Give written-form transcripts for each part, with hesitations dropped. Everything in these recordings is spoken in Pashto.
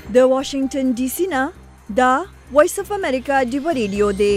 د واشنگټن ډي سي نه دا وایس اف امریکا ډیو ریډیو دی.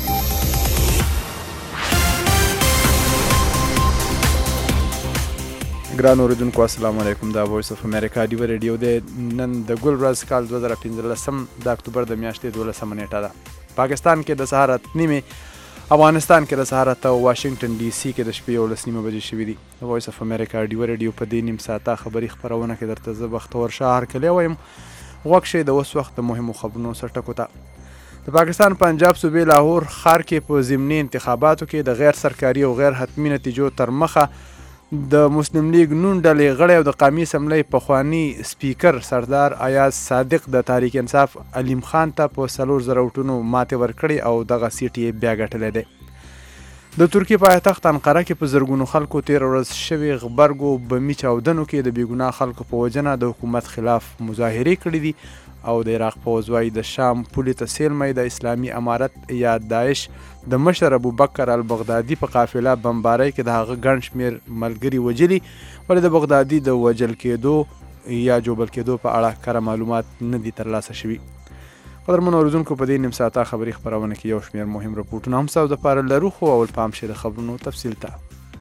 ګران اوریدونکو السلام علیکم. دا وایس اف امریکا ډیو ریډیو دی. نن د ګل ورځ کال 2015 د اکتوبر د میاشتې 12 نیټه ده. پاکستان کې د سهار 8 افغانستان کې د سهار 8 واشنگټن ډي سي کې د شپې 11 بجې شوې دي. د وایس اف امریکا ډیو ریډیو په دې نیم ساعته خبري خبرونه کې درته زه بختور شهر کلی وایم. غوږ شئ د اوس وخت د مهمو خبرونو سرټکو ته. د پاکستان پنجاب صوبې لاهور ښار کې په ضمني انتخاباتو کې د غیر سرکاري او غیر حتمي نتیجو تر مخه د مسلم لیگ نون ډلې غړی او د قومي اسمبلۍ پخواني سپیکر سردار ایاز صادق د تحریک انصاف علیم خان ته په 4,000 ووټونو ماتې ورکړې او دغه سیټ یې بیا ګټلی دی. د ترکیې پایتخت انقره کې په زرګونو خلکو تېره ورځ شوي غبرګو بمي چاودنو کې د بېګناه خلکو په وجنه د حکومت خلاف مظاهرې کړي دي او د عراق پوځ وایي د شام پولې ته څیرمه د اسلامي امارت یا داعش د مشر ابوبکر البغدادي په قافله بمبارۍ کې د هغه ګڼ شمېر ملګري وجلي، ولې د بغدادي د وژل کېدو یا جوبل کېدو په اړه کره معلومات نه دي ترلاسه شوي. قدرمنو اورېدونکو په دې نیم ساعته خبري خپرونه کې یو شمېر مهم رپورټونه هم ستاسو دپاره لرو، خو اول پام شئ د خبرونو تفصیل ته.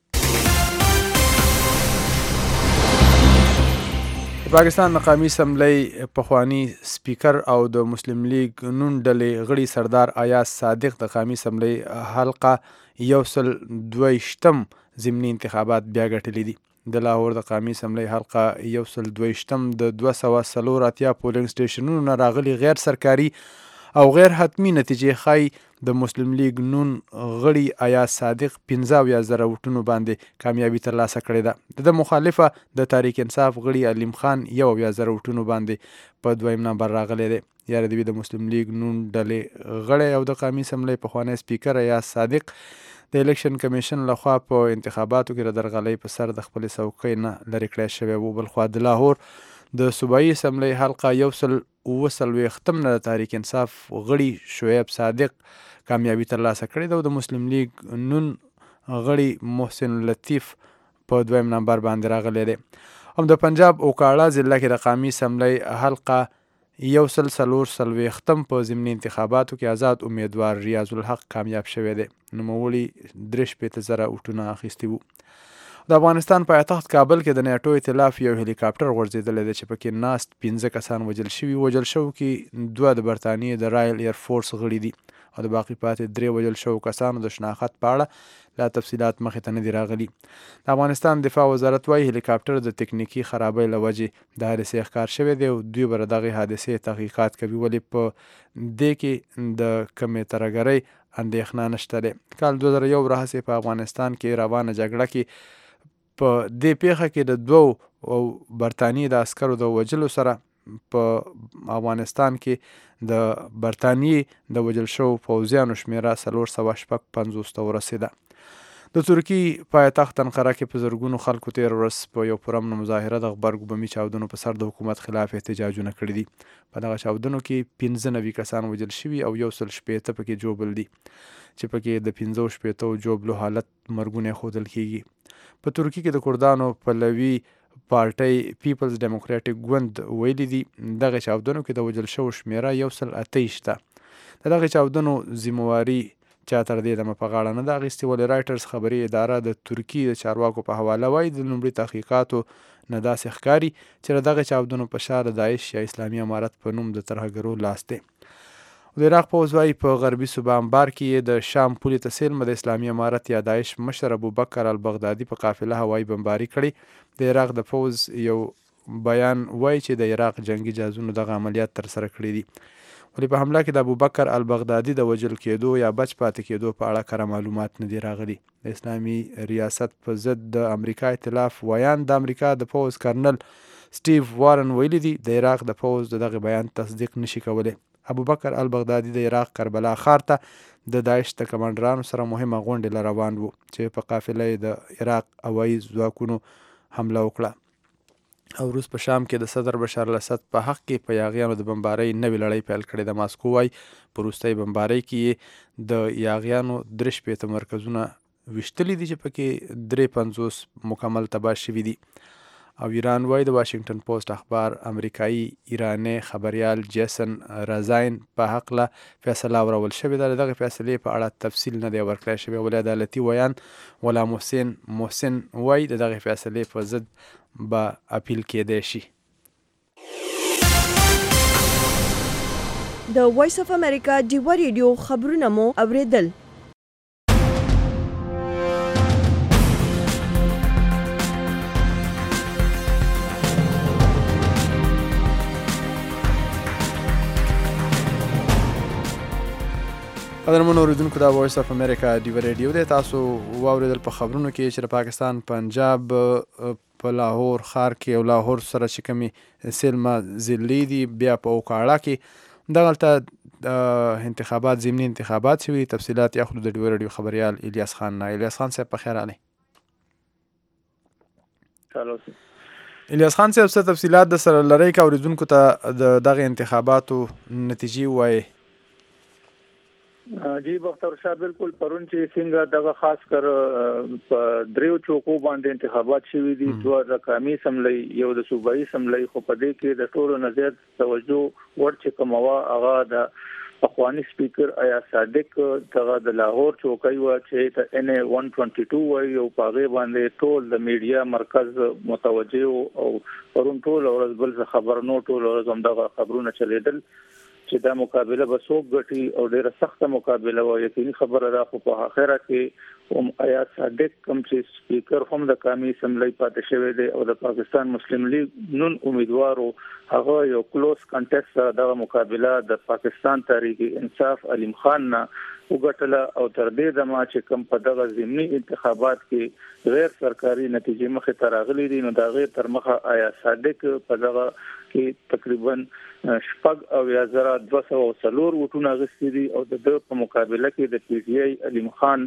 د پاکستان د قومي اسمبلۍ پخواني سپیکر او د مسلم لیگ نون ډلې غړي سردار ایاز صادق د قومي اسمبلۍ حلقه 122 ضمني انتخابات بیا ګټلي دي. د لاهور د قومي اسمبلۍ حلقه 122 د 284 پولینګ سټیشنونو نه راغلي غیر سرکاري او غیر حتمي نتیجې ښایي د مسلم لیگ نون غړي ایاز صادق 15,000 ووټونو باندې کامیابي ترلاسه کړې ده. د مخالفه د تحریک انصاف غړي علیم خان 1,000 ووټونو باندې په 2م نمبر راغلی دی. یاره دوی د مسلم لیگ نون ډلې غړی او د قومي اسمبلۍ پخوانی سپیکر ایاز صادق د الیکشن کمیشن لخوا په انتخاباتو کې د درغلۍ په سر د خپلې څوکۍ نه لرې کړی شوی و. بلخوا د لاهور د صوبایي اسمبلۍ حلقه 140 نه د تحریک انصاف غړي شعیب صادق کامیابي ترلاسه کړې ده او د مسلم لیگ نون غړي محسن لطیف په 2م نمبر باندې راغلی دی. هم د پنجاب اوکاړه ضلع کې د قومي اسمبلۍ حلقه 140 په ضمني انتخاباتو کې آزاد امیدوار ریاض الحق کامیاب شوی دی. نوموړي 63,000 ووټونه اخیستي وو. د افغانستان پایتخت کابل کې د نیټو ائتلاف یو هلیکاپټر غورځېدلی دی چې پکې ناست 15 کسان وژل شوي. وژل شوو کې 2 د برطانیې د رایل ایر فورس غړي دي او د باقي پاتې 3 وژل شوو کسانو د شناخت په اړه لا تفصیلات مخې ته نه دي راغلي. د افغانستان دفاع وزارت وایي هلیکاپټر د تکنیکي خرابۍ له وجې د حادثې ښکار شوی دی او دوی به د دغې حادثې تحقیقات کوي، ولې په دې کې د کمې ترهګرۍ اندېښنه نشته دی. کال 2001 راهیسې په افغانستان کې روانه جګړه کې په دې پیښه کې د 2 برطانیې د عسکرو د وژلو سره په افغانستان کې د برطانیې د وژل شوو پوځیانو شمېره 455 ته ورسېده. د ترکیې پایتخت انقره کې په زرګونو خلکو تېره ورځ په یو پرامن مظاهره د غبرګو بمي چاودنو په سر د حکومت خلاف احتجاجونه کړي دي. په دغه چاودنو کې 95 کسان وژل شوي او 160 پکې جوبل دي چې پکې د 65 جوبلو حالت مرګونه ښودل کېږي. په ترکیې کې د کردانو پلوي پارټۍ پیپلز ډیموکراټیک ګوند ویلي دي دغه چاودنو کې د وژل شوو شمېره 128 ده. د دغې چاودنو ذمهواري چا تر دې دمه په غاړه نه ده اخیستې، ولې رایټرز خبري اداره د ترکیې د چارواکو په حواله وایي د لومړي تحقیقاتو نه داسې ښکاري چې د دغې چاودنو په شا د داعش یا اسلامي امارت په نوم د ترهګرو لاس دی. د عراق پوځ وایي په غربي صوبه انبار کې د شام پولې ته څیرمه د اسلامي امارت یا داعش مشر ابوبکر البغدادي په قافله هوایي بمباري کړې. د عراق د پوځ یو بیان وایي چې د عراق جنگي جهازونو دغه عملیات ترسره کړي دي، ولې په حمله کې د ابوبکر البغدادي د وژل کېدو یا بچ پاتې کېدو په اړه کره معلومات نه دي راغلي. د اسلامي ریاست په ضد د امریکا ائتلاف ویان د امریکا د پوځ کرنل سټیو وارن ویلي دي د عراق د پوځ د دغه بیان تصدیق نشي کولی. ابوبکر البغدادي د عراق کربلا ښار ته د داعش د کمانډرانو سره مهمه غونډې له روان وو چې په قافله یې د عراق هوایي ځواکونو حمله وکړه. او روس په شام کې د صدر بشار الاسد په حق کې په یاغیانو د بمبارۍ نوې لړۍ پیل کړې ده. ماسکو وایي په وروستۍ بمبارۍ کې د یاغیانو 63 مرکزونه ویشتلي دي چې پکې 53 مکمل تباه شوي دي. او ایران وایي د واشنگټن پوسټ اخبار امریکایي ایرانی خبریال جیسن رازاین په حقله فیصله اورول شوې ده. د دغې فیصلې په اړه تفصیل نه دی ورکړی شوی، ولې عدالتي ویان غلام حسین محسن وایي د دغې فیصلې په ضد به اپیل کیدی شي. د وایس اف امریکا ډیوه ریډیو خبرونه مو اوریدل. قدرمنو اوریدونکو، دا وایس اف امریکا ډیوه ریډیو دی. تاسو واوریدل په خبرونو کې چې د پاکستان پنجاب په لاهور ښار کې او لاهور سره چې کومې سیلمه ضلعې دي، بیا په اوکاړه کې دغلته انتخابات ضمني انتخابات شوي. تفصیلات یې اخلو د ډیوه ریډیو خبریال الیاس خان نه. الیاس خان صاحب په خیر راغلی. الیاس خان صاحب څه تفصیلات د سره لرئ که اوریدونکو ته د دغې انتخاباتو نتیجې ووایي؟ جی بختور شاه، بالکل پرون چې څنګه دغه خاص کر په دریو چوکو باندې انتخابات شوي دي، دوه د قومي اسمبلی یو د صوبایي اسمبلی، خو په دې کې د ټولو نه زیات توجه ور چې کوم هغه د اخواني سپیکر آیا صادق دغه د لاهور چوکۍ و چې ته ان 122 وایي او په هغې باندې ټول د میډیا مرکز متوجه او پرون ټول ورځ بل خبر نو ټول ورځ همدغه خبرونه چلیدل چې دا مقابله به څوک ګټي او ډیره سخته مقابله و. یقیني خبره ده، خو په اخره کې هم آیا صادق کوم چې سپیکر هم د قومي اسمبلی پاتې شوی دی او د پاکستان مسلم لیگ نون امیدوارو هغه یو کلوز کنټیسټ سره دغه مقابله د پاکستان تحریک انصاف علیم خان نه وګټله او تر دې دمه چې کوم په دغه ضمني انتخابات کې غیر سرکاري نتیجې مخې ته راغلي دي، نو دا غیر تر مخه آیا صادق په دغه کې تقریبا 2,204 ووټونه اخیستي دي او د په مقابله کې د پی ټی آی علیم خان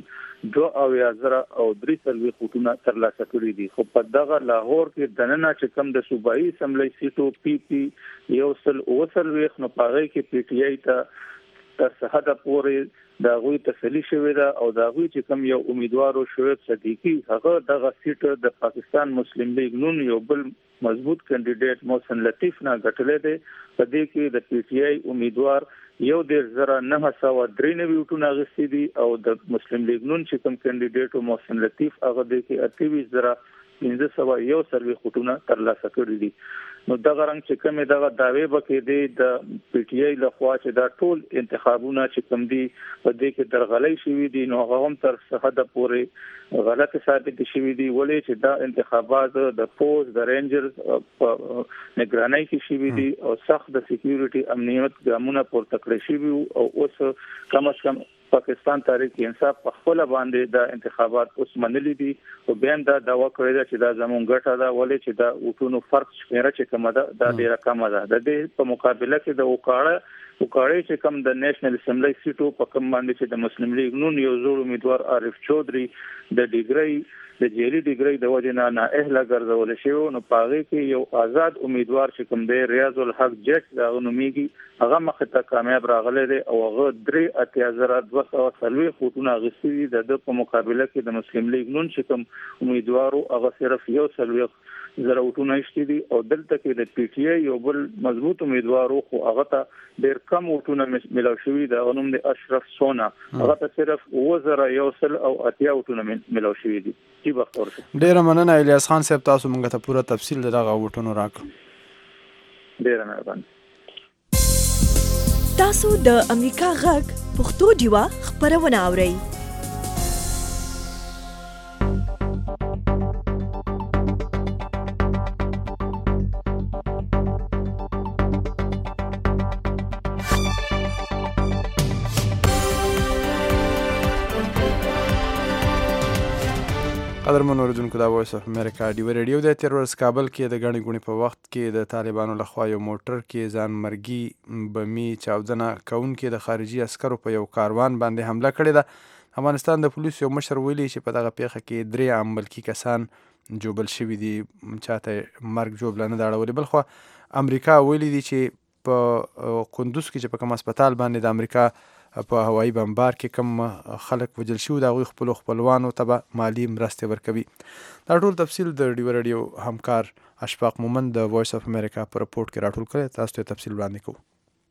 2,003 ووټونه ترلاسه کړي دي. خو په دغه لاهور کې دننه چې کوم د صوبایي اسمبلی سیټو پی پی 1,023 نو پاره کې پی ټی آی ته تر حد پورې دا غوي تسلی شوې ده او دا غوي چې کوم یو امیدوارو شعیب صدیقی هغه دغه سیټ د پاکستان مسلم لیگ نون یو بل مضبوط کینډیډیټ محسن لطیف نه ګټلې ده. په دې کې د پی ټی آی امیدوار 1,993 ووټونه اخیستي دي او د مسلم لیگ نون چې کوم کینډیډیټ محسن لطیف هغه د کې 28,501 ووټونه ترلاسه کړي دي. نو دغه رنګ چې کومه دغه داوی وکړي دي د پی ټی آی لخوا چې دا ټول انتخابونه چې کوم دي په دې کې درغلۍ شوې دي، نو هغه هم تر حد پورې غلط ثابت شوې دي، ولې چې دا انتخابات د پوز د رینجرز په نگرانۍ کې شوې دي او سخت د سکیورټي امنیت ګامونه پورته کړی شوي او اوس کم از کم پاکستان تحریک انصاف په خپل باندې د انتخابات اوس منلي دي او بیا دا دعوا کړې ده چې دا زموږ ګټه ده، ولې چې دا وټونو فرق شمیره چې کومه ده دا ډیره کمه ده. د دې په مقابله کې د وکاړې چې کوم د نېشنل اسمبلی سیټو په کوم باندې چې د مسلم لیگ نون یو زوړ امیدوار عارف چودري د جیلی ډیګری د وجه نه اهله ګرځول شو، نو پاغي کې یو آزاد امیدوار چې کوم دی ریاض الحق جج دا نوميږي هغه مخ ته کامیاب راغلی دی او هغه 3,240 ووټونه اخیستي دي. د په مقابله کې د مسلم لیگ نون چې کوم امیدوارو هغه صرف 1,000 ووټونه اخیستي دي او دلته کې د پی ټی آی یو بل مضبوط امیدوارو خو هغه ته ډیر کم ووټونه ملو شوي د غنوم د اشرف سونا هغه ته صرف 1,080 ووټونه ملو شوي دي. ډیره مننه الیاس خان صاحب، تاسو موږ ته پوره تفصیل دغه وټونو راکړو. ډیره مهرباني. تاسو د امریکا غږ پښتو ډیوه خبرونه اورئ. قدرمن اوریدونکو، دا وایس اف امریکا ډیوه ریډیو د تیر ورځ کابل کې د غړي غونې په وخت کې د طالبانو لخوا یو موټر کې ځان مرګي بمي چاودنه کوونکې د خارجي عسکرو په یو کاروان باندې حمله کړې ده. افغانستان د پولیسو یو مشر ویلي چې په دغه پیښه کې 3 عام ملکي کسان جوبل شوي دي، چاته مرګ جوبله نه ده اړولې. بلخوا امریکا ویلي دي چې په کندوز کې چې په کوم هسپتال باندې د امریکا په هوایي بمبار کې کم خلک وژل شوي د هغوی خپلوانو ته به مالي مرستې ورکوي. دا ټول تفصیل د ډیو رادیو همکار اشفاق مومند د وایس اف امریکا په رپورټ کې راټول کړی. تاسو ته تفصیل وړاندې کوو.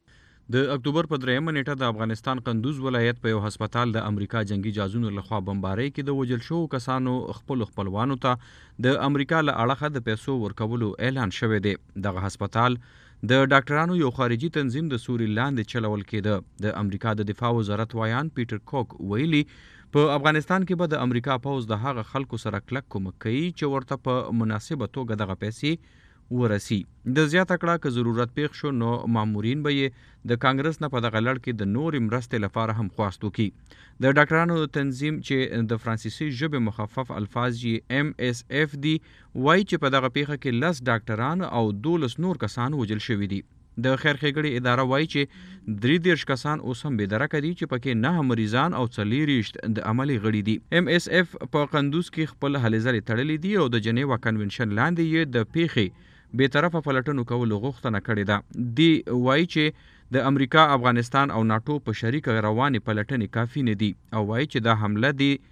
د اکتوبر په 3 نیټه د افغانستان قندوز ولایت په یو هسپتال د امریکا جنگي جازونو لخوا بمبارۍ کې د وژل شوو کسانو خپلوانو ته د امریکا له اړخه د پیسو ورکولو اعلان شوی دی. دغه هسپتال د ډاکټرانو یو خارجي تنظیم د سوري لاندې چلول کېده. د امریکا د دفاع وزارت وایان پیټر کوک ویلي په افغانستان کې به د امریکا پوځ د هغه خلکو سره کلک کومک کوي چې ورته په مناسبه توګه دغه پیسې ورسی. د زیاته کړه که ضرورت پیښ شو نو مامورین به یې د کانګرس نه په دغه لړ کې د نورې مرستې لپاره هم خواست وکړي. د ډاکټرانو تنظیم چې د فرانسیسي ژبې مخفف الفاظ یې MSF دي وایي چې په دغه پیښه کې 10 ډاکټران او 12 نور کسان وژل شوي دي. د خیر ښېګړې اداره وایي چې 33 کسان اوس هم بېدرکه دي چې پکې 9 مریضان او 40 د عملي غړي دي. MSF په قندوز کې خپل هلې ځلې تړلې دي او د جنیوا کنونشن لاندې یې د پیښې بېطرفه پلټنو کولو غوښتنه کړې ده. دی وایي چې د امریکا، افغانستان او ناټو په شریکه روانې پلټنې کافي نه دي او وایي چې دا حمله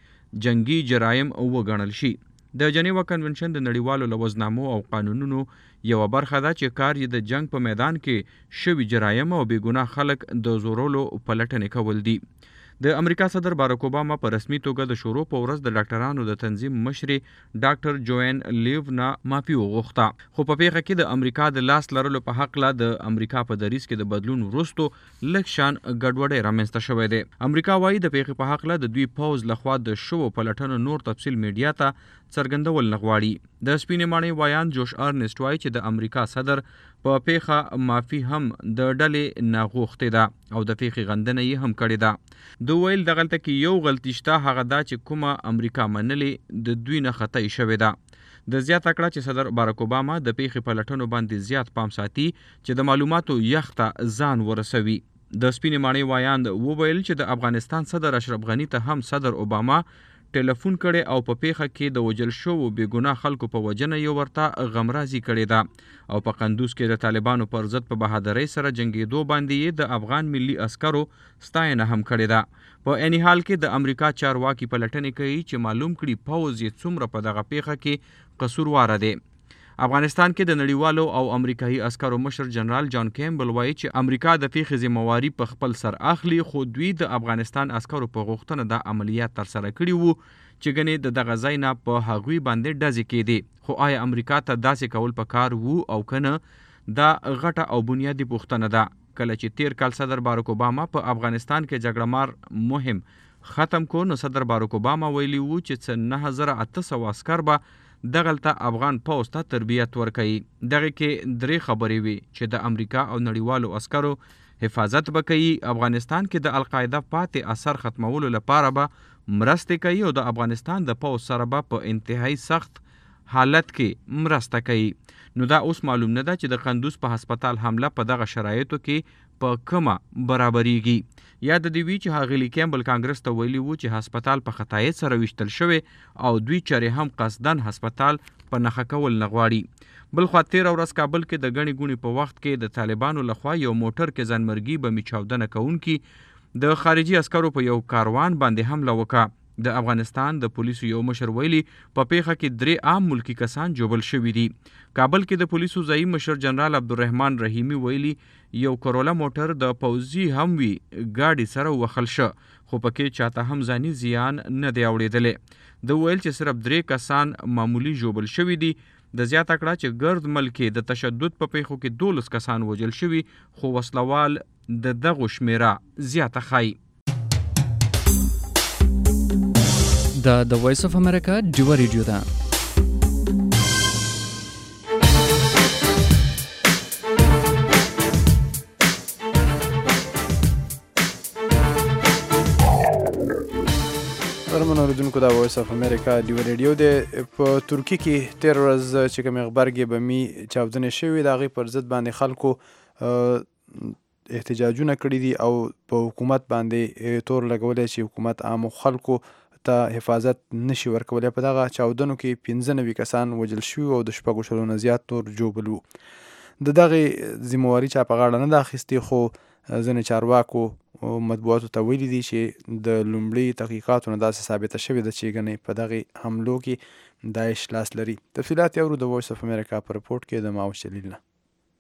د جنگي جرایم وګڼل شي. د جنیوا کنونشن د نړیوالو لوزنامو او قانونونو یوه برخه ده چې کار یې د جنگ په میدان کې شوي جرایم او بېګناه خلک د زورولو پلټنې کول دي. د امریکا صدر باراک اوباما په رسمي توګه د شروع په ورځ د ډاکټرانو د تنظیم مشرې ډاکټر جوین لیو نه معافي وغوښته. خو په پیښه کې د امریکا د لاس لرلو په حق د امریکا په دریځ کې د بدلون وروستو لږ شان ګډوډي رامنځته شوی دی. امریکا وایي د پیښې په حق د دوی پوځ لخوا د شوو پلټنو نور تفصیل میډیا ته څرګندول نه غواړي. د سپینې ماڼۍ وایان جوش ارنسټ وایي چې د امریکا صدر په پیښه معافي هم د ډلې نه غوښتې ده او د پیښې غندنه یې هم کړې ده. دوی ویل دغلته کې یو غلطي شته، هغه دا چې کومه امریکا منلې د دوی نه خطا شوې ده. د زیاته کړه چې صدر باراک اوباما د پیښې پلټنو باندې زیات پام ساتي چې د معلوماتو یخ ته ځان ورسوي. د سپینې ماڼۍ وایان وویل چې د افغانستان صدر اشرف غني ته هم صدر اوباما ټلیفون کړي او په پیښه کې د وژل شوو بېګناه خلکو په وجنه یې ورته غمرازي کړې ده او په قندوز کې د طالبانو پر ضد په بهادرۍ سره جنګېدو باندې یې د افغان ملي عسکرو ستاینه هم کړې ده. په عیني حال کې د امریکا چارواکي پلټنې کوي چې معلوم کړي پوځ یې څومره په دغه پیښه کې قصورواره دی. افغانستان کې د نړیوالو او امریکایي عسکرو مشر جنرال جان کیمبل وایي چې امریکا د پیښې ذمہواري په خپل سر اخلي، خو دوی د افغانستان عسکرو په غوښتنه د عملیات ترسره کړي وو چې ګنې د دغه ځای نه په هغوی باندې ډزې کېدې. خو آیا امریکا ته داسې کول پکار وو او کنه؟ دا غټه او بنیادی پوښتنه ده. کله چې تیر کال صدر باراک اوباما په افغانستان کې جګړه مار مهم ختم کو نو صدر باراک اوباما ویلي وو چې 9800 عسکر به دغلته افغان پوځ ته تربیت ورکوي. دغه کې 3 خبرې وي چې د امریکا او نړیوالو عسکرو حفاظت به کوي، افغانستان کې د القاعده پاتې اثر ختمولو لپاره به مرستې کوي او د افغانستان د پوځ سره به په انتهایی سخت حالت کې مرسته کوي. نو دا اوس معلوم نه ده چې د قندوز په هسپتال حمله په دغه شرایطو کې په کومه برابرېږي. یاد دې وي چې هغه کیمبل کانګرس ته ویلي وو چې هسپتال په خطایي سره ویشتل شوی او دوی چارې هم قصدن هسپتال په نښه کول نه غواړي. بل خوا 13 ورځ کابل کې د غني ګونی په وخت کې د طالبانو لخوا یو موټر کې ځانمرګي بمي چاودنه کوونکي د خارجي عسکرو په یو کاروان باندې حمله وکړه. د افغانستان د پولیسو یو مشر ویلي په پیښه کې 3 عام ملکی کسان جوبل شوي دي. کابل کې د پولیسو ځایي مشر جنرال عبدالرحمن رحیمی ویلي یو کرولا موټر د پوځي هم وی ګاډي سره وخل شو خو پکې چاته هم ځاني زیان نه دی اوریدلې. د ویل چې صرف 3 کسان معمولی جوبل شوي دي. د زیاته کړه چې ګرد ملک د تشدد په پیښو کې 12 کسان وژل شوي خو وسلوال د دغه شمیره زیاته خای. د وایس اف امریکا ډیو ریډیو ده. درمنو اوریدونکو د وایس اف امریکا ډیو ریډیو ده. په ترکی کې 13 ورځ چې کوم خبرګي بمي چاودنې شوې د هغې پر ضد باندې خلکو احتجاجونه کړي دي او په حکومت باندې تور لګولی چې حکومت عامو خلکو ته حفاظت نشي ورکولی. په دغه چاودنو کې 95 کسان وژل شوي او د 6 نه زیات نور جوبل وو. د دغې ذمہواري چا په غاړه نه ده اخیستې خو ځینې چارواکو مطبوعاتو ته ویلي دي چې د لومړي تحقیقاتو نه داسې ثابته شوې ده چې ګنې په دغې حملو کې داعش لاس لري. تفصیلات یې اورو د وایس اف امریکا په رپورټ کې د معاوش جلیل نه.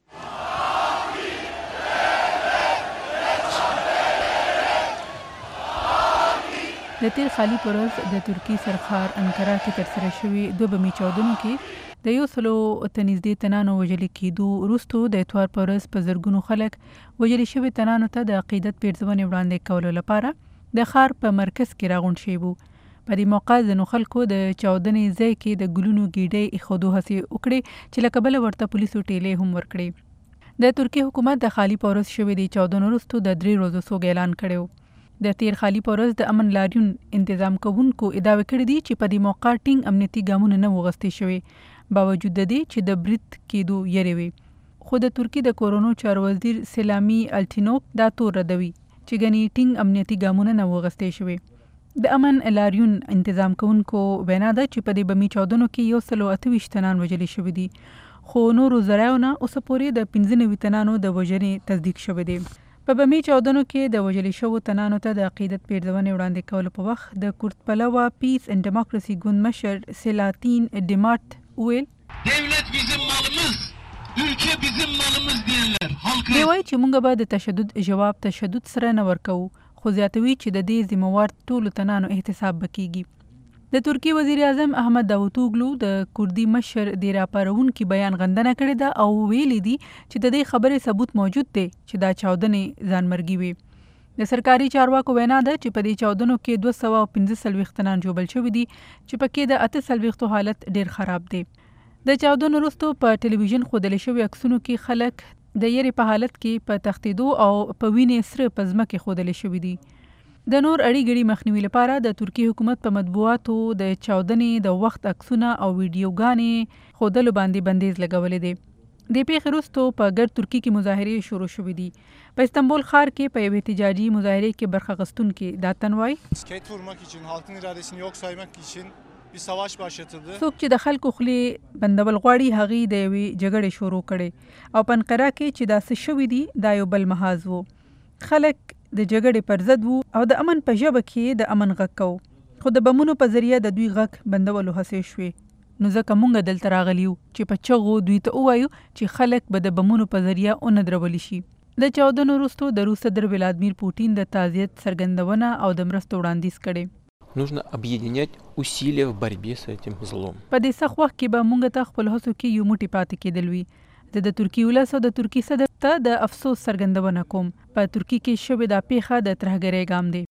د تیر خالی پروز د ترکی سرخار انکرا کې ترسره شوي 2 بمي چاودنو کې د 100 تنزدې تنانو وژل کېدو وروسته د اتوار پروز په زرګونو خلک وژل شوي تنانو ته د عقیدت پیرزونې وړاندې کولو لپاره د ښار په مرکز کې راغونډ شوي وو. په دې موقع ځینو خلکو د چاودنې ځای کې د ګلونو ګېډۍ ایښودو هڅې وکړې چې له کبله ورته پولیسو ټیلې هم ورکړې. د ترکیې حکومت د خالی پروز شوي د چاودنو وروسته د 3 ورځو سوګ اعلان کړی و. د تیر خالی پروز د امن لاریون تنظیم کوونکو ادعا کړې دي چې په دې موقع ټینګ امنیتي ګامونه نه وغوښتي شوي باوجود د دې چې د برید کېدو یری وي. خو د ترکیې د کورونو چارو وزیر سلامی الټینوک دا تور ردوي چې ګنې ټینګ امنیتي ګامونه نه وغوښتي شوي. د امن لاریون تنظیم کوونکو وینا ده چې په دې بمي چاودنو کې 128 تنان وژل شوي دي خو نورو ذرایعو اوس پورې د 15 تنانو د وژنې تصدیق شوی دی. په بمي چاودنو کې د وژل شوو تنانو ته د عقیدت پیرزونې وړاندې کولو په وخت د کورد پلوه پیس اینډ ډیموکراسي ګوند مشر سلاتین ډیمارت ویل دولت bizim malımız, ülke bizim malımız diyenler halkı دی وایي چې موږ به د تشدد جواب تشدد سره نه ورکوو خو زیاتوي چې د دې ذمہوار ټولو تنانو احتساب بکیږي. د ترکی وزیر اعظم احمد داوطوغلو د کوردی مشر د راپارونکو بیان غندنه کړې ده او ویلي دي چې د دې خبرې ثبوت موجود دی چې دا چاودنې ځانمرګي وي. د سرکاري چارواکو وینا ده چې په دې چاودنو کې 215 تنان جوړل شوي دي چې پکې د 48 حالت ډیر خراب دی. د چاودنو وروسته په ټلویزیون ښودل شوي عکسونو کې خلک د یری په حالت کې په تښتیدو او په وینې سره په ځمکه ښودل شوي دي. د نور اړیګړي مخنیوي لپاره د ترکی حکومت په مطبوعاتو د چاودنې د وخت عکسونه او ویډیوګانې ښودلو باندې بندیز لګولې دی. د پیښې وروسته په ګرد ترکی کې مظاهرې شروع شوې دي. په استانبول ښار کې په یوه احتجاجي مظاهرې کې برخه اخیستونکي دا تنوای ket vurmak için, halkın iradesini yok saymak için bir savaş başlatıldı. څوک چې د خلکو خولې بندول غواړي هغې د یوې جګړې شروع کړې او په انقره کې چې دا څه شوي دي دا یو بل محاذ و. خلک د جګړې پر ضد وو او د امن په ژبه کې د امن غږ کوو خو د بمونو په ذریعه د دوی غږ بندولو هڅې شوې. نو ځکه مونږ دلته راغلي یو چې په چغو دوی ته ووایو چې خلک به د بمونو په ذریعه وندرولی شي. د چاودنو وروسته د روس صدر ولادیمیر پوټین د تعزیت څرګندونه او د مرستو وړاندیز کړی. Нужно объединять усилия в борьбе с этим злом. په دې سخت وخت کې به مونږ ته خپل هڅو کې یو موټی پاتې کېدل وي. د ترکی ولس او د ترکی صدر ته د افسوس څرګندونه کوم. په ترکی کې شوې دا پیښه د ترهګرۍ ګام دی.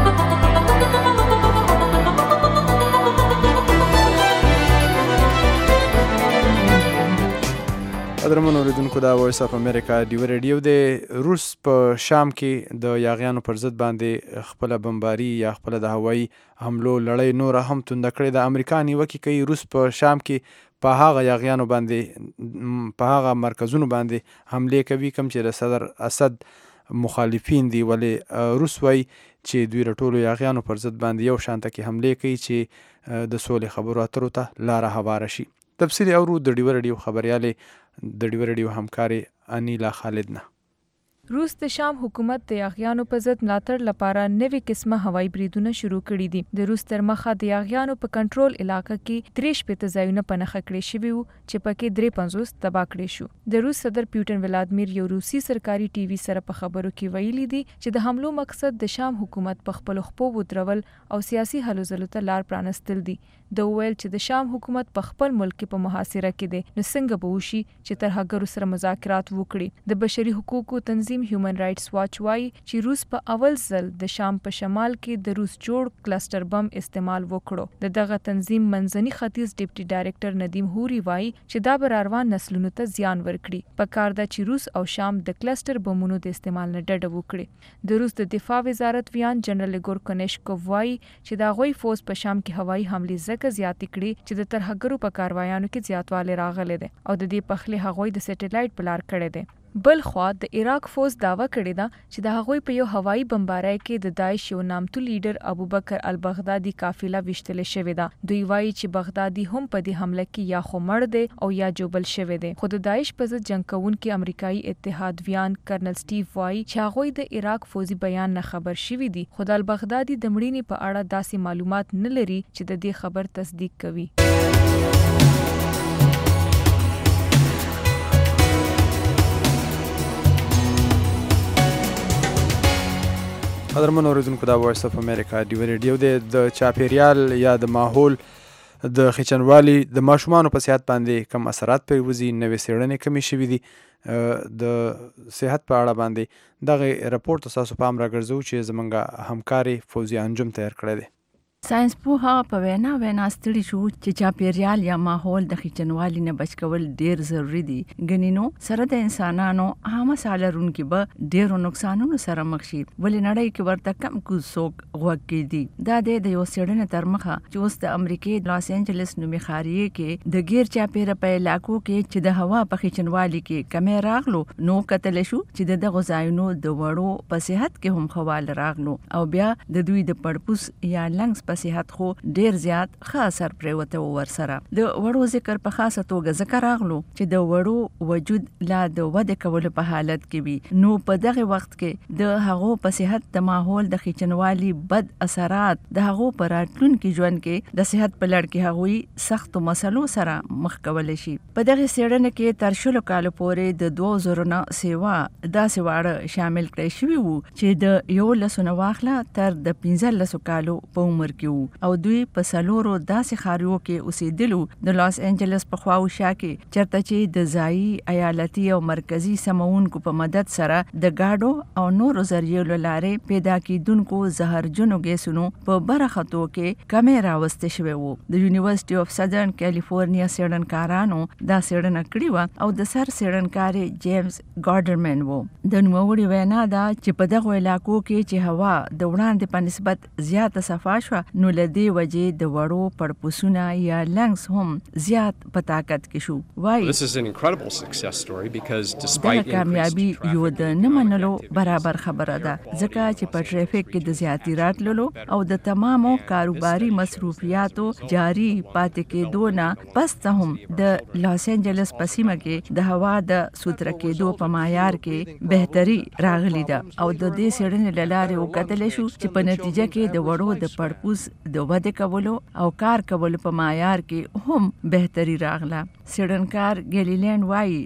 قدرمن اوریدونکو دا وایس اف امریکا ډیو ریډیو د روس په شام کې د یاغیانو پر ضد باندې خپل بمباري یا خپل د هوایي حملو لړۍ نور هم توند کړې. د امریکا نیوکه کوي روس په شام کې په هغه یاغیانو باندې په هغه مرکزونو باندې حمله کوي کوم چې د صدر اسد مخالفین دي. ولې روس وایي چې دوی رټولو یاغیانو پر ضد باندې یو شانته کې حمله کوي چې د سولې خبرو اترو ته لاره هواره شي. تفصیل اورو د ډیو ریډیو خبريالې د ډیو ریډیو همکاري انیلا خالد نه. روس د شام حکومت د یاغیانو په ضد ملاتړ لپاره نوې قسمه هوایي بریدونه شروع کړي دي. د روس تر مخه د یاغیانو په کنټرول علاقه کې 43 ځایونه په نښه کړي شوي وو چې پکې 53 تباه کړي شو. د روس صدر پیوټن ولادیمیر یو روسي سرکاري ټي وي سره په خبرو کې ویلي دي چې د حملو مقصد د شام حکومت په خپل خپو ودرول او سیاسي هلو ځلو ته لار پرانستل دي. د ویل چې د شام حکومت په خپل ملک په محاصره کې دی نو څنګه به وشي چې ترهګرو سره مذاکرات وکړي. د بشري حقوقو تنظیم هیومن رائټس واچ وايي چې روس په اول ځل د شام په شمال کې د روس جوړ کلسټر بم استعمال وکړو. د دغه تنظیم منځني ختیځ ډیپټي ډایریکټر ندیم هوري وايي چې دا به روان نسلونو ته زیان ورکړي. پکار ده چې روس او شام د کلسټر بمونو د استعمال نه ډډه وکړي. د روس د دفاع وزارت ویان جنرال ایګور کنیشکوف وايي چې دا غوي فوز په شام کې هوایي حملې زیاتې کړي چې د ترهګرو په کاروایانو کې زیاتوالی راغلی دی او د دې پخلی هغوی د سټلایټ بلار کړی دی. بل خوا د عراق فوز داوا کړې ده چې د هغوی په یو هوایي بمبارۍ کې د داعش یو نامتو لیډر ابوبکر البغدادي قافله وشتل شوې ده. دوی وایي چې بغدادي هم په دې حمله کې یا خو مړ دی او یا جوبل شوی دی. خو د داعش په ضد جنگ کوونکي امریکایي اتحادویان کرنل سټیو وایي چې هغوی د عراق فوزي بیان نه خبر شوي دي، خو د البغدادي د مړینې په اړه داسې معلومات نه لري چې د دې خبر تصدیق کوي. قدرمن اوریدونکو، دا وایس اف امریکا ډیو ریډیو دی. د چاپیریال یا د ماحول د خچنوالي د ماشومانو په صحت باندې کم اثرات پرې وځي. نوې څېړنې کمې شوي دي د صحت په اړه باندې. دغه رپورټ تاسو پام راګرځو چې زمونږ همکاري فوزیه انجم تیار کړی دی. ساينس پوها په وینا ستړي شو چې چاپیریال یا ماحول د خچنوالي نه بچ کول ډیر ضروری دي. غنینو سره د انسانانو عامه سالرونکو به ډیرو نقصانونو سره مخ شي، ولې نړۍ کې ورته کم کوڅوک غوږ دي. دا د یو څېړنې تر مخه چې اوس د امریکای د لاس انجلس نومي خاریه کې د غیر چاپیره په علاقو کې چې د هوا په خچنوالي کې کمې راغلو، نو کتل شو چې د غذایونو د وړو په صحت کې هم خوال راغلو، او بیا د دوی د پړپوس یا لنګس صحت خو ډیر زیات ښه اثر پریوته ورسره. د وړو ذکر په خاصه توګه ذکر راغلو چې د وړو وجود لا د وده کولو په حالت کې وي، نو په دغه وخت کې د هغو په صحت د ماحول د خچنوالي بد اثرات د هغو پر راتلونکي ژوند کې د صحت په لړ کې هغوی سختو مسلو سره مخ کولای شي. په دغه څېړنه کې تر شلو کالو پورې د 2000 نه سیوا داسې واړه شامل کړی شوي وو چې د 11 واخله تر د 15 کالو په عمر کې، او دوی په سلورو داسې خاریو کې اوسېدلو د لاس انجلس په خواوشا کې، چرته چې د ځایي ایالتي او مرکزی سمونکو په مدد سره د گاډو او نورو ذریعو لارې پیدا کیدونکو زهرجنو ګیسونو په برخطو کې کمې راوستل شوې وو. د یونیورسيټي اف سدرن کیلیفورنیا څېړنکارانو دا څېړنه کړې وه، او د سر څېړنکار جیمز ګارډرمن وو. د نوموړي وینا ده چې په دغه علاقو کې چې هوا د وړاندې په نسبت زیاته صفا شوه، نو لدې وجې د وړو پړپوسونه یا لنګس هم زیات په طاقت کې شو. وایي دغه کامیابي یو د نه منلو برابر خبره ده، ځکه چې په ټریفیک کې د زیاتې راتللو او د تمامو کاروباري مصروفیاتو جاری پاتې کېدو نه پس هم د لاس انجلس په سیمه کې د هوا د سوتره کېدو په معیار کې بهتري راغلی ده، او د دې څېړنې له لارې وکتلی شو چې په نتیجه کې د وړو د پړپوس د وده کولو او کار کولو په معیار کې هم بهتري راغله. څېړنکار ګیلیلینډ وایي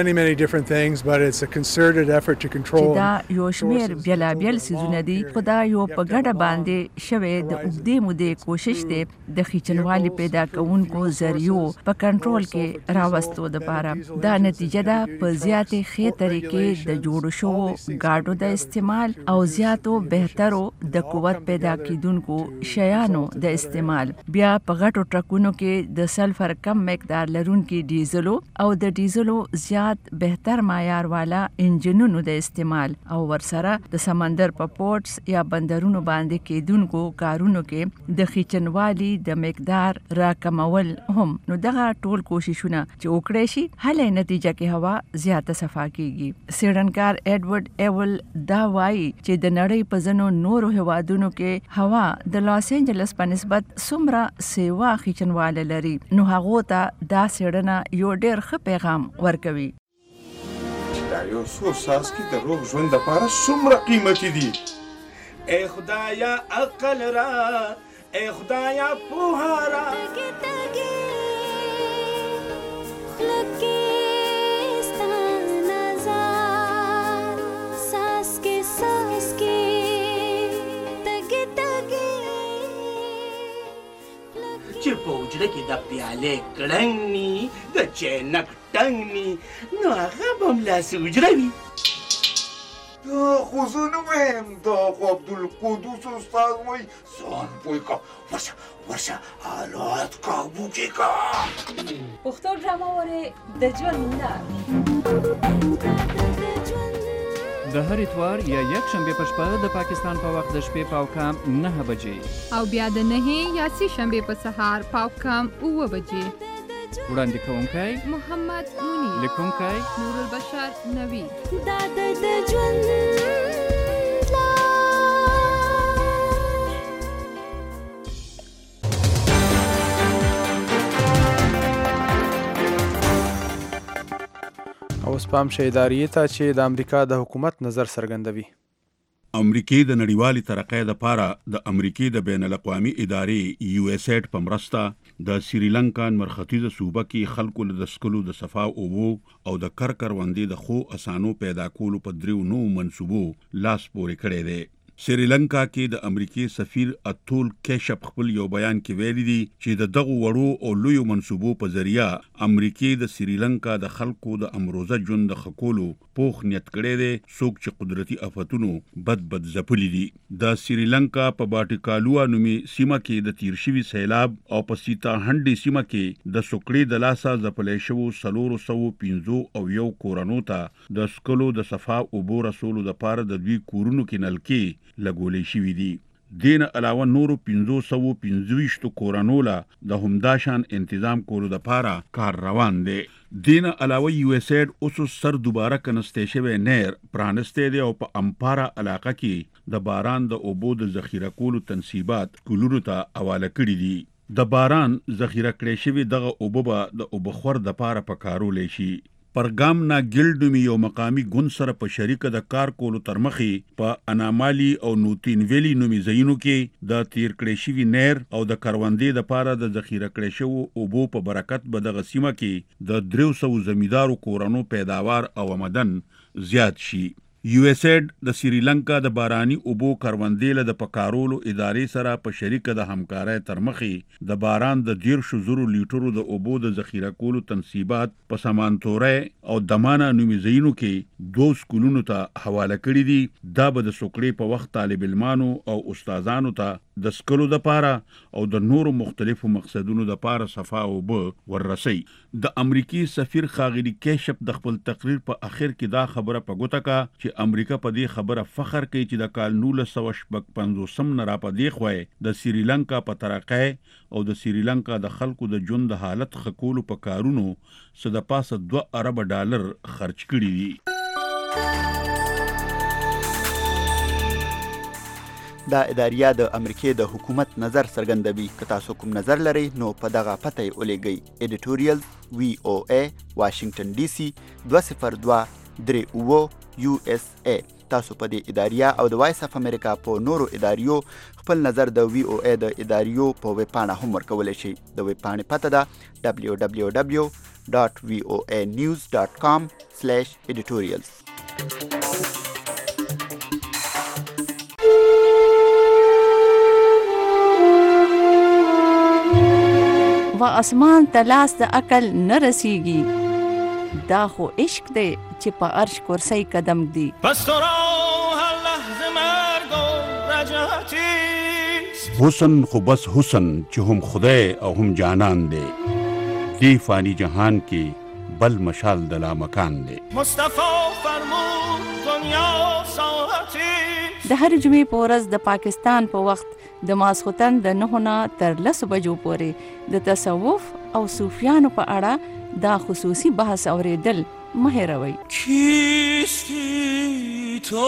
چې دا یو شمېر بیلابیل څیزونه دي، خو دا یو په ګډه باندې شوی د اوږدې مودې کوشش دی د خچنوالي پیدا کوونکو ذریعو په کنټرول کې راوستو دپاره. دا نتیجه ده په زیاتې ښې طریقې د جوړو شوو ګاډو د استعمال او زیاتو بهترو د قوت پیدا کیدونکو شیانو د استعمال. بیا په غټو ټرکونو کې د سلفر کم مقدار لرونکي ډیزلو او د ډیزلو زیات بهتر معیار والا انجنونو د استعمال، او ورسره د سمندر په پورټس یا بندرونو باندې کېدونکو کارونو کې د خچنوالي د مقدار راکمول هم. نو دغه ټول کوششونه چې وکړي شي، هله نتیجه کې هوا زیاته صفا کیږي. څېړنکار ایډورډ ایول دا وایي چې د نړۍ په ځینو نورو هیوادونو کې هوا د لاس انجلس په نسبت څومره سیوا خچنواله لري، نو هغو ته دا څېړنه یو ډېر ښه پیغام ورکوي. دا یو څو څاڅکي د روغ ژوند لپاره څومره قیمتي دي. ای خدایا عقل را، ای خدایا پوهه را، چې په وجره کې د پیالې کړنګ ني، د چینک ټنګ ني، نو هغه به هم لاسې وجره وي. دا خو زه نه وایم، دا خو عبدالقدوس استاد وایي. ځان پوه که، ورشه حالات کابو کې که. پښتو ډرامه ورې د ژوند لار د هر اتوار یا یک شنبه په شپه د پاکستان په وخت د شپې پاوکام 9 بجې او بیا د 9 یا 10 شنبه په سهار پاوکام 9 بجې. وړاندې کوونکی محمد منیر، لیکونکی نور البشر نوی. دا د ژوند اوس پام شي ادارې ته چې د امریکا د حکومت نظر څرګندوي. امریکې د نړیوالې ترقۍ لپاره د امریکې د بین الاقوامي ادارې USAID په مرسته د سریلانکا مرختیزه صوبه کې خلکو له دسکلو د صفا اوبو او د کروندې د خو اسانو پیدا کولو په دریو نو منسوبو لاس پورې کړی دی. سریلانکا کې د امریکای سفیر اتول کیشپ خپل یو بیان کې ویلي دي چې د دغه وړو او لویو منسوبو په ذریعہ امریکای د سریلانکا د خلکو د امروزه ژوند د خکولو پوخ نیت کړی دی، څوک چې قدرتي آفتونو بد ځپلي دي. د سریلانکا په باټیکالوا نومي سیمه کې د تیر شوي سیلاب او په سیتا هنډي سیمه کې د سوکړې د لاسه ځپلې شوو 451 کورونو ته د سکلو د صفا اوبو رسولو لپاره د دوی کورونو کې نلکې لګولې شوې دي. دین علاوه نورو 525 کورونو لا د همداشان تنظیم کولو لپاره کار روان دی. دین علاوه USAID اوس سر دوباره کنسته شوی نهر پرانسته دی او په امپارا علاقه کې د باران د اوبو د ذخیره کولو تنصیبات کولونو ته حواله کړي دي. د باران ذخیره کړي شوی دغه اوبه به د اوبخور د پاره پکارول شي. پرګام نا ګلډ می یو مقامی ګوند سره په شریکه د کار کولو ترمخي په انامالي او نوتین ویلی نومي ځایونو کې د تیر کړي شوی نهر او د کروندې د پاره د ذخیره کړي شوی اوبو په برکت به د غسیمه کې د 300 زمیدارو کورونو پیداوار او آمدن زیات شي. USAID د سریلانکا د باراني اوبو کروندې له د پکارولو ادارې سره په شریکه د همکارۍ ترمخي د باران د 1,000 لیټرو د اوبو د ذخیره کولو تنصیبات په سمانتورې او دمانه نومي ځایونو کې 2 سکولونو ته حواله کړي دي. دا به د سوکړې په وخت طالب علمانو او استادانو ته د سکلو د پاره او د نورو مختلفو مقصدونو د پاره صفا اوبه وررسي. د امریکای سفیر خاغلی کیشپ د خپل تقریر په اخر کې دا خبره په ګوته کا چې امریکا په دې خبره فخر کوي چې د کال 1950 نه را پدې خوې د سریلانکا په ترقۍ او د سریلانکا د خلکو د ژوند د حالت خکولو په کارونو څه د پاسه $2 ارب خرج کړي دي. دا اداریه د امریکای د حکومت نظر څرګندوي. که تاسو کوم نظر لرئ نو په دغه پته یې ولیږئ. ایډیټوریال VOA واشنگټن DC 20238 USA. تاسو په دې اداریه او د وایس اف امریکا په نورو اداریو خپل نظر د VOA د اداریو په ویب پاڼه هم ورکولی شئ. د ویب پاڼې پته ده www.voanews.com/editorials. و اسمان تلاس د عقل نه رسیږي، دا خو عشق دی چې په عرش کرسی قدم دی. پس تو را هر لحظه مرگ و رجعتی حسن خو بس حسن چې هم خدای او هم جانان دی. دی فانی جهان کې بل مشال د لا مکان دی. مصطفی فرمود دنیا ساعتی. د هر جمعې په ورځ د پاکستان په وخت د ماسخوتن د 9 نه تر 10 بجو پورې د تصوف او صوفیانو په اړه دا خصوصي بحث اوریدل مه هېروئ. کیستی تو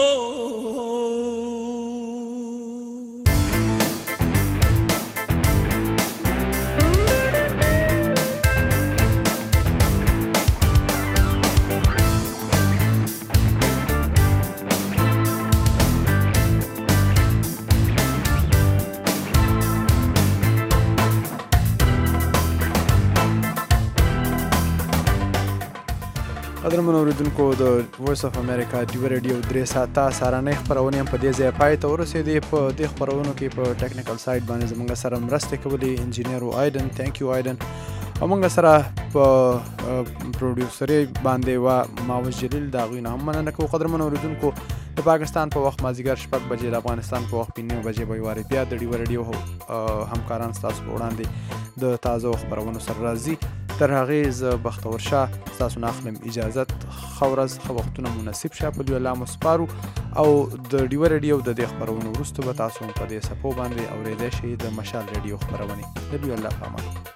قدرمن اوریدونکو د وایس اف امریکا ډیو ریډیو 3 ساعته سهارنۍ خپرونې هم په دې ځای پای ته ورسېدې. په دې خپرونو کې په ټیکنیکل سایډ باندې زموږ سره مرسته کولی انجینیر ایدن. تhank you ایدن. او موږ سره په پروډوسري باندې و ماوس جلیل دا غوینه هم مننه کوو. قدرمن اوریدونکو د پاکستان په وخت مازیګر 6 بجې د افغانستان په وخت 9 بجې به واري بیا د ډیو ریډیو همکاران تاسو په وړاندې د تازه خبرونو سره راځي. تر هغې زه بختور شاه تاسو نه اخلم اجازت. ښه ورځ، ښه وختونه مناسب شه په دوی الله مو سپارو. او د ډیو ریډیو د دې خبرونو وروسته به تاسو په دې سپو باندې اورېدای شئ د مشال ریډیو خبرونه. د دوی الله په امان.